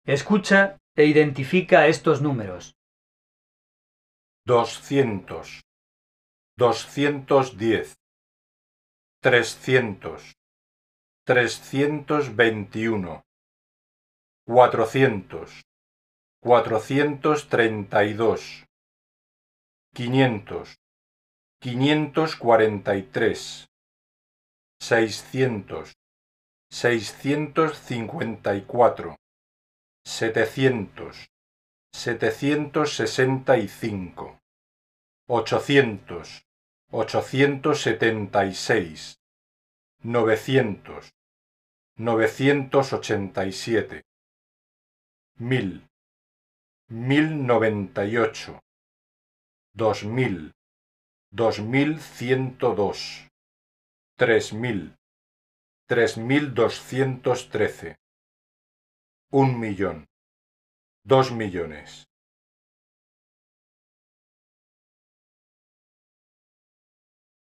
Escucha e identifica estos números. 200, 210, 300, 321, 400, 432, 500, 543, 600, 654, 700, 765, 800, 876, 900, 987, 1000, 1098, 2000, 2102, 3000, 3213, 1 millón, 2 millones.